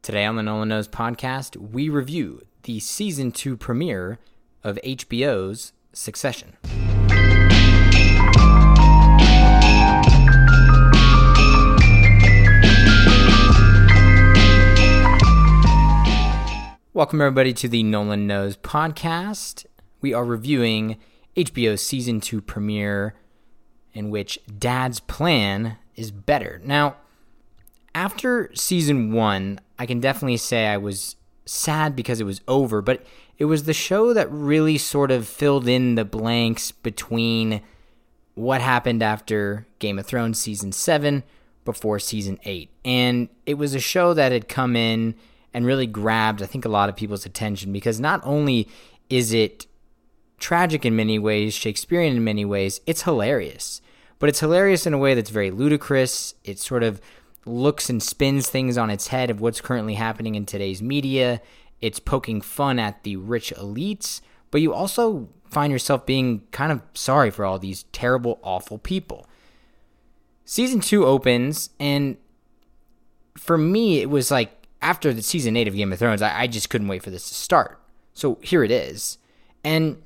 Today on the Nolan Knows podcast, we review the Season 2 premiere of HBO's Succession. Welcome everybody to the Nolan Knows podcast. We are reviewing HBO's Season 2 premiere, in which Dad's plan is better. Now, after Season 1, I can definitely say I was sad because it was over, but it was the show that really sort of filled in the blanks between what happened after Game of Thrones Season 7 before Season 8. And it was a show that had come in and really grabbed, I think, a lot of people's attention because not only is it tragic in many ways, Shakespearean in many ways, it's hilarious. But it's hilarious in a way that's very ludicrous. It sort of looks and spins things on its head of what's currently happening in today's media. It's poking fun at the rich elites, but you also find yourself being kind of sorry for all these terrible, awful people. Season 2 opens, and for me, it was like after the Season 8 of Game of Thrones, I just couldn't wait for this to start. So here it is. And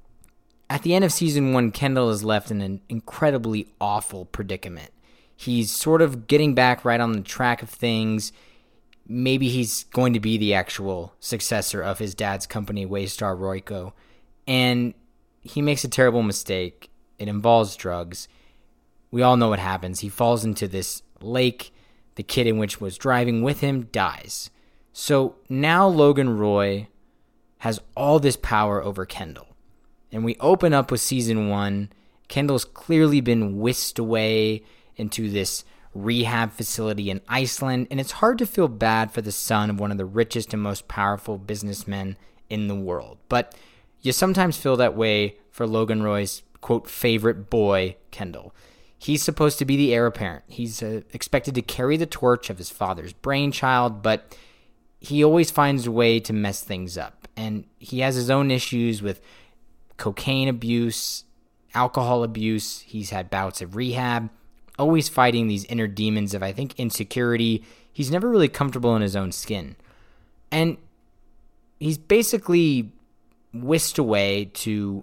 at the end of Season 1, Kendall is left in an incredibly awful predicament. He's sort of getting back right on the track of things. Maybe he's going to be the actual successor of his dad's company, Waystar Royco. And he makes a terrible mistake. It involves drugs. We all know what happens. He falls into this lake. The kid in which was driving with him dies. So now Logan Roy has all this power over Kendall. And we open up with Season 1. Kendall's clearly been whisked away into this rehab facility in Iceland, and it's hard to feel bad for the son of one of the richest and most powerful businessmen in the world. But you sometimes feel that way for Logan Roy's, quote, favorite boy, Kendall. He's supposed to be the heir apparent. He's expected to carry the torch of his father's brainchild, but he always finds a way to mess things up. And he has his own issues with cocaine abuse, alcohol abuse. He's had bouts of rehab, always fighting these inner demons of, I think, insecurity. He's never really comfortable in his own skin. And he's basically whisked away to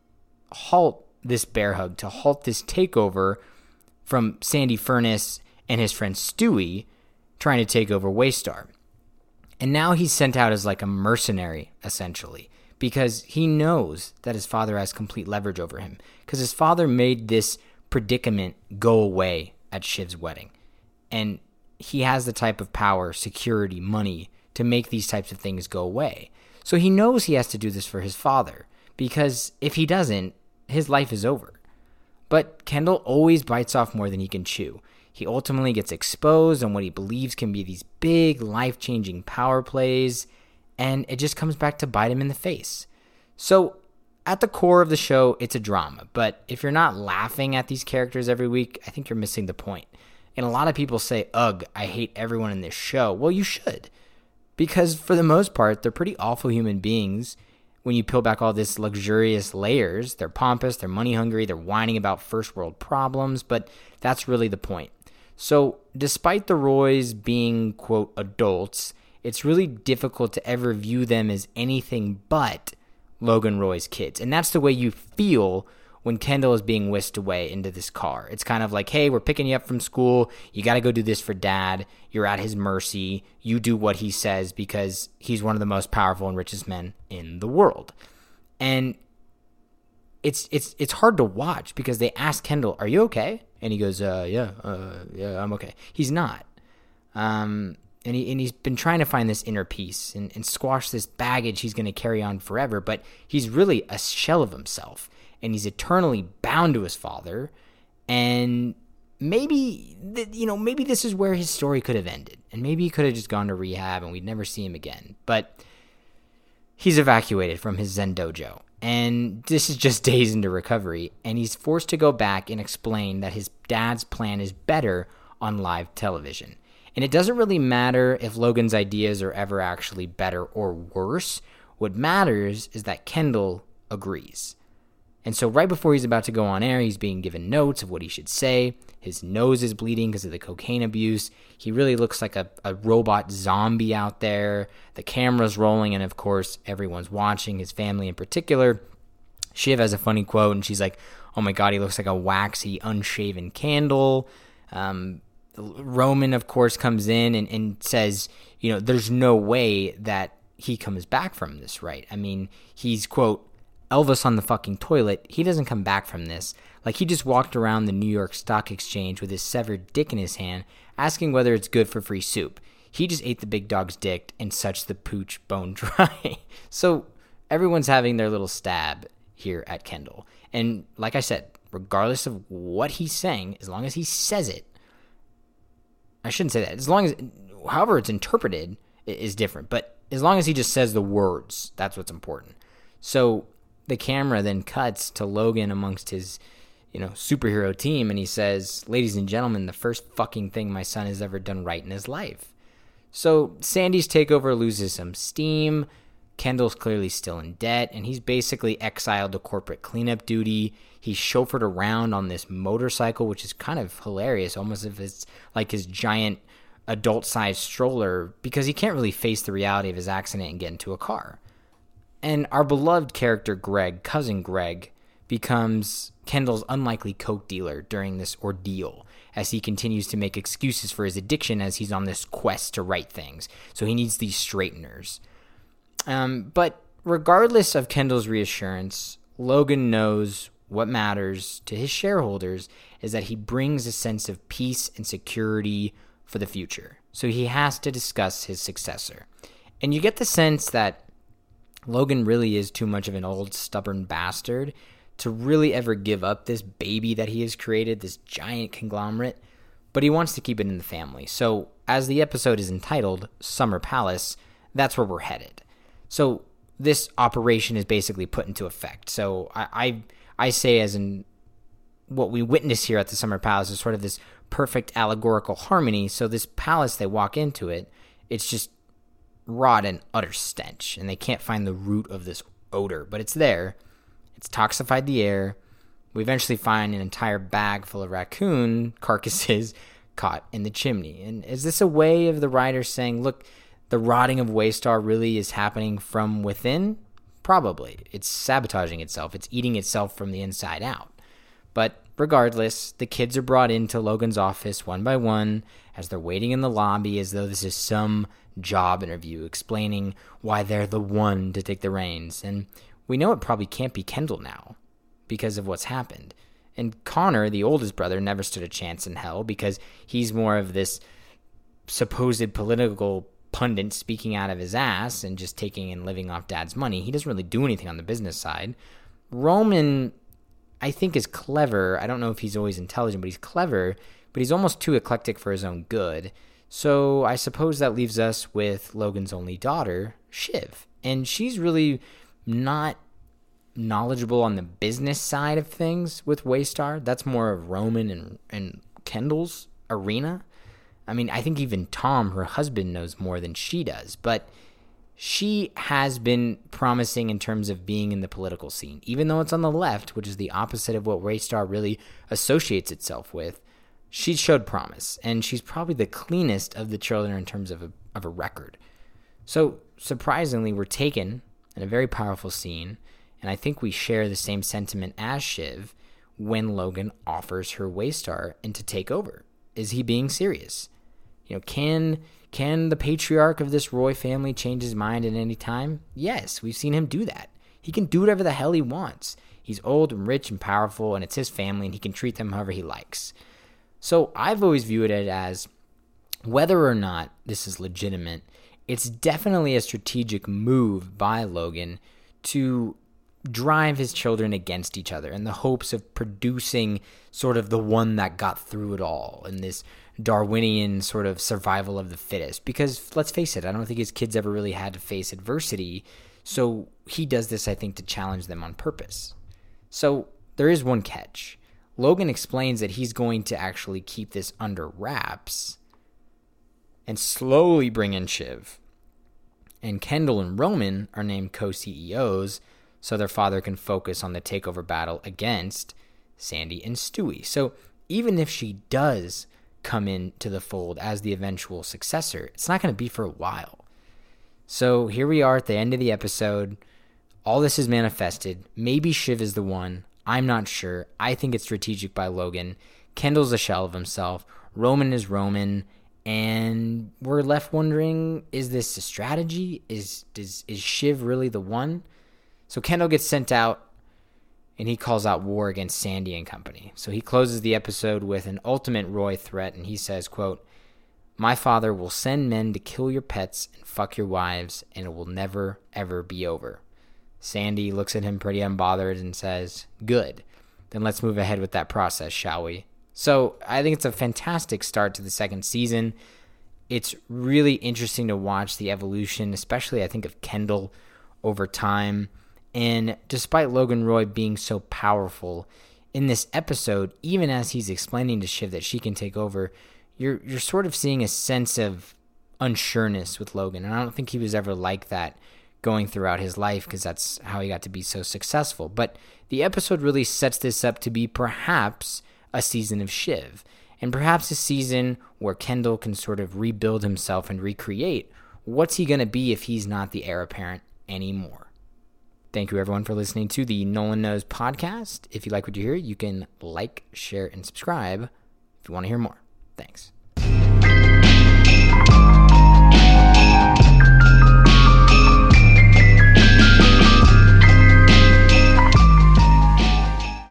halt this bear hug, to halt this takeover from Sandy Furness and his friend Stewie trying to take over Waystar. And now he's sent out as like a mercenary, essentially, because he knows that his father has complete leverage over him, because his father made this predicament go away at Shiv's wedding. And he has the type of power, security, money to make these types of things go away. So he knows he has to do this for his father, because if he doesn't, his life is over. But Kendall always bites off more than he can chew. He ultimately gets exposed on what he believes can be these big, life-changing power plays, and it just comes back to bite him in the face. So at the core of the show, it's a drama, but if you're not laughing at these characters every week, I think you're missing the point. And a lot of people say, ugh, I hate everyone in this show. Well, you should, because for the most part, they're pretty awful human beings. When you peel back all this luxurious layers, they're pompous, they're money hungry, they're whining about first world problems, but that's really the point. So despite the Roys being, quote, adults, it's really difficult to ever view them as anything but Logan Roy's kids. And that's the way you feel when Kendall is being whisked away into this car. It's kind of like, hey, we're picking you up from school. You got to go do this for Dad. You're at his mercy. You do what he says because he's one of the most powerful and richest men in the world. And it's hard to watch because they ask Kendall, are you okay? And he goes, yeah, I'm okay. He's not. And he's been trying to find this inner peace and squash this baggage he's going to carry on forever, but he's really a shell of himself, and he's eternally bound to his father, and maybe this is where his story could have ended, and maybe he could have just gone to rehab and we'd never see him again, but he's evacuated from his Zen dojo, and this is just days into recovery, and he's forced to go back and explain that his dad's plan is better on live television. And it doesn't really matter if Logan's ideas are ever actually better or worse. What matters is that Kendall agrees. And so right before he's about to go on air, he's being given notes of what he should say. His nose is bleeding because of the cocaine abuse. He really looks like a robot zombie out there. The camera's rolling, and of course, everyone's watching, his family in particular. Shiv has a funny quote, and she's like, oh my God, he looks like a waxy, unshaven candle. Roman, of course, comes in and says, there's no way that he comes back from this, right? I mean, he's, quote, Elvis on the fucking toilet. He doesn't come back from this. Like, he just walked around the New York Stock Exchange with his severed dick in his hand, asking whether it's good for free soup. He just ate the big dog's dick and suched the pooch bone dry. So everyone's having their little stab here at Kendall. And like I said, regardless of what he's saying, as long as he says it, I shouldn't say that. As long as, however it's interpreted is different. But as long as he just says the words, that's what's important. So the camera then cuts to Logan amongst his, superhero team, and he says, ladies and gentlemen, the first fucking thing my son has ever done right in his life. So Sandy's takeover loses some steam. Kendall's clearly still in debt, and he's basically exiled to corporate cleanup duty. He's chauffeured around on this motorcycle, which is kind of hilarious, almost if it's like his giant adult-sized stroller, because he can't really face the reality of his accident and get into a car. And our beloved character Greg, cousin Greg, becomes Kendall's unlikely coke dealer during this ordeal, as he continues to make excuses for his addiction as he's on this quest to right things. So he needs these straighteners. But regardless of Kendall's reassurance, Logan knows what matters to his shareholders is that he brings a sense of peace and security for the future. So he has to discuss his successor. And you get the sense that Logan really is too much of an old, stubborn bastard to really ever give up this baby that he has created, this giant conglomerate, but he wants to keep it in the family. So as the episode is entitled Summer Palace, that's where we're headed. So this operation is basically put into effect. So I say, as in what we witness here at the Summer Palace is sort of this perfect allegorical harmony. So this palace, they walk into it, it's just rot and utter stench, and they can't find the root of this odor, but it's there. It's toxified the air. We eventually find an entire bag full of raccoon carcasses caught in the chimney. And is this a way of the writers saying, look, the rotting of Waystar really is happening from within? Probably. It's sabotaging itself. It's eating itself from the inside out. But regardless, the kids are brought into Logan's office one by one as they're waiting in the lobby as though this is some job interview explaining why they're the one to take the reins. And we know it probably can't be Kendall now because of what's happened. And Connor, the oldest brother, never stood a chance in hell because he's more of this supposed political pundit speaking out of his ass and just taking and living off dad's money. He doesn't really do anything on the business side. Roman, I think, is clever. I don't know if he's always intelligent, but he's clever, but he's almost too eclectic for his own good. So I suppose that leaves us with Logan's only daughter, Shiv. And she's really not knowledgeable on the business side of things with Waystar. That's more of Roman and Kendall's arena. I mean, I think even Tom, her husband, knows more than she does. But she has been promising in terms of being in the political scene. Even though it's on the left, which is the opposite of what Waystar really associates itself with, she showed promise. And she's probably the cleanest of the children in terms of a record. So, surprisingly, we're taken in a very powerful scene, and I think we share the same sentiment as Shiv when Logan offers her Waystar and to take over. Is he being serious? Can the patriarch of this Roy family change his mind at any time? Yes, we've seen him do that. He can do whatever the hell he wants. He's old and rich and powerful, and it's his family, and he can treat them however he likes. So I've always viewed it as, whether or not this is legitimate, it's definitely a strategic move by Logan to drive his children against each other in the hopes of producing sort of the one that got through it all in this Darwinian sort of survival of the fittest. Because let's face it, I don't think his kids ever really had to face adversity. So he does this, I think, to challenge them on purpose. So there is one catch. Logan explains that he's going to actually keep this under wraps and slowly bring in Shiv. And Kendall and Roman are named co-CEOs, so their father can focus on the takeover battle against Sandy and Stewie. So even if she does come into the fold as the eventual successor, it's not going to be for a while. So here we are at the end of the episode. All this is manifested. Maybe Shiv is the one. I'm not sure. I think it's strategic by Logan. Kendall's a shell of himself. Roman is Roman. And we're left wondering, is this a strategy? Is Shiv really the one? So Kendall gets sent out, and he calls out war against Sandy and company. So he closes the episode with an ultimate Roy threat, and he says, quote, "My father will send men to kill your pets and fuck your wives, and it will never, ever be over." Sandy looks at him pretty unbothered and says, "Good. Then let's move ahead with that process, shall we?" So I think it's a fantastic start to the second season. It's really interesting to watch the evolution, especially I think of Kendall over time. And despite Logan Roy being so powerful in this episode, even as he's explaining to Shiv that she can take over, you're sort of seeing a sense of unsureness with Logan. And I don't think he was ever like that going throughout his life, because that's how he got to be so successful. But the episode really sets this up to be perhaps a season of Shiv, and perhaps a season where Kendall can sort of rebuild himself and recreate. What's he going to be if he's not the heir apparent anymore? Thank you, everyone, for listening to the Nolan Knows podcast. If you like what you hear, you can like, share, and subscribe if you want to hear more. Thanks.